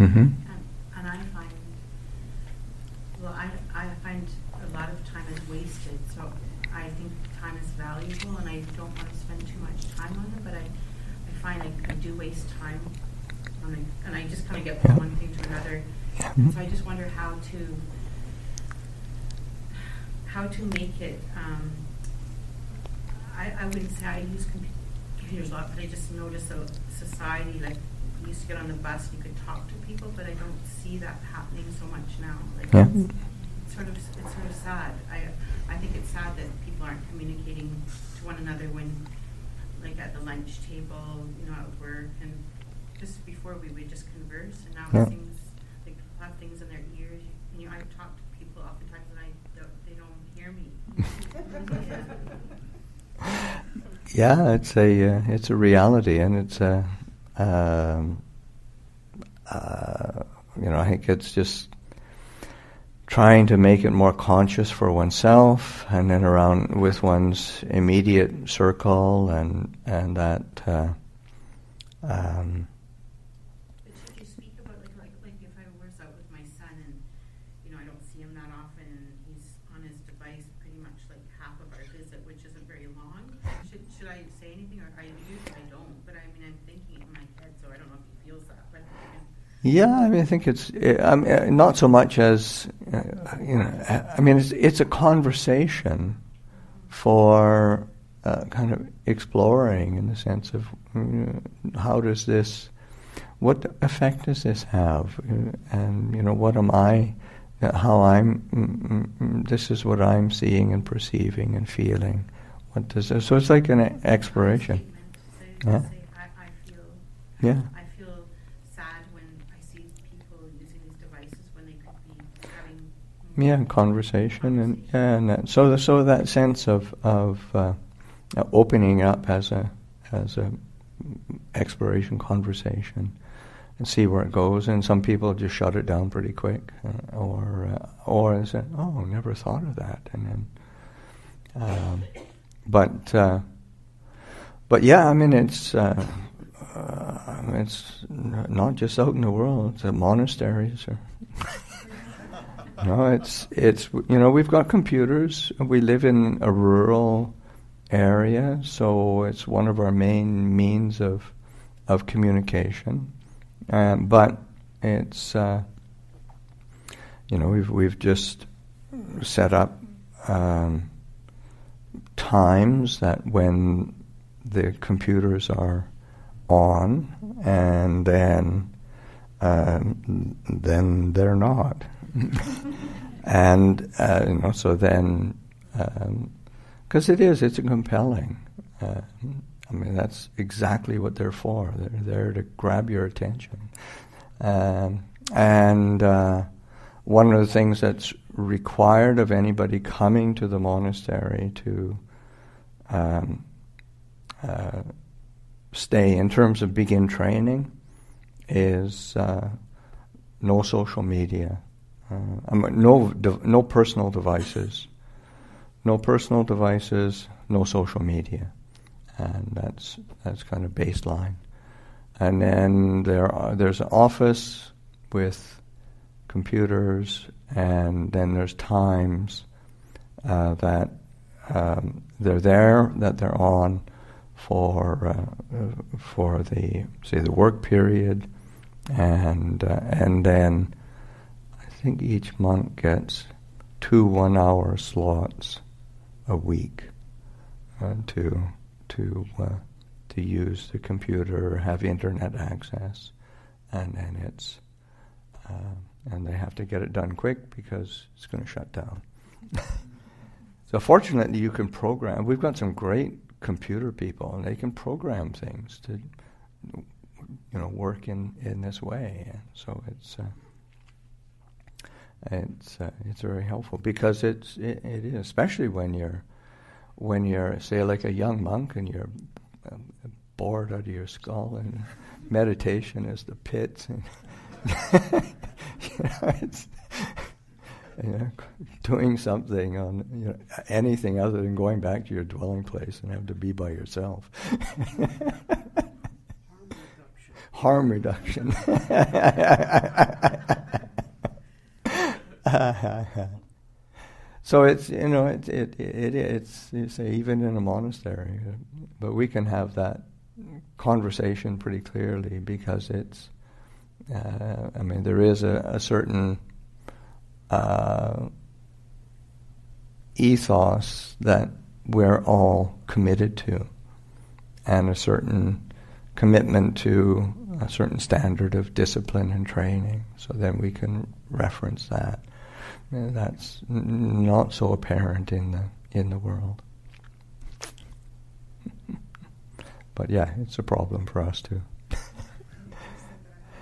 Mm-hmm. And I find, well, I find a lot of time is wasted. So I think time is valuable, and I don't want to spend too much time on it. But I find I do waste time, and I just kind of get from one thing to another. And so I just wonder how to make it. I wouldn't say I use computers a lot, but I just notice a society, like we used to get on the bus, you could talk to people, but I don't see that happening so much now. Like it's sort of sad. I think it's sad that people aren't communicating to one another when, like at the lunch table, at work, and just before we would just converse, and now it seems like people have things in their ears. I talk to people oftentimes, and they don't hear me. Yeah, it's a reality, and it's I think it's just trying to make it more conscious for oneself, and then around with one's immediate circle, and that. But should you speak about like if I was out with my son, and I don't see him that often, and he's on his device pretty much like half of our visit, which isn't very long. Should I say anything, or I don't? But I mean, I'm thinking it in my head, so I don't know if he feels that. But yeah, I mean, I think it's not so much as I mean, it's a conversation for kind of exploring, in the sense of what effect does this have, and what am I, this is what I'm seeing and perceiving and feeling. What does this, so it's like an exploration. I feel. Yeah. I feel sad when I see people using these devices when they could be having conversation and that, so that sense of opening up as a exploration conversation, and see where it goes. And some people just shut it down pretty quick, or they say, "Oh, never thought of that," and then. But yeah, I mean, it's not just out in the world. It's at monasteries, or it's we've got computers. We live in a rural area, so it's one of our main means of communication. But it's we've just set up times that when the computers are on, and then they're not, and so then because it's a compelling. I mean, that's exactly what they're for. They're there to grab your attention, and one of the things that's required of anybody coming to the monastery to stay, in terms of begin training, is no social media, no personal devices, no social media, and that's kind of baseline. And then there's an office with computers, and then there's times that they're there, that they're on for the work period, and then I think each monk gets 2 1-hour slots a week to use the computer, have internet access, and then it's and they have to get it done quick because it's going to shut down. So fortunately, you can program. We've got some great computer people, and they can program things to work in this way. And so it's very helpful, because it is, especially when you're say like a young monk and you're bored out of your skull, and meditation is the pits, and it's doing something on anything other than going back to your dwelling place and have to be by yourself. harm reduction. So it's, it's you say even in a monastery, but we can have that conversation pretty clearly because it's, there is a certain ethos that we're all committed to, and a certain commitment to a certain standard of discipline and training. So then we can reference that. That's not so apparent in the world. But yeah, it's a problem for us too.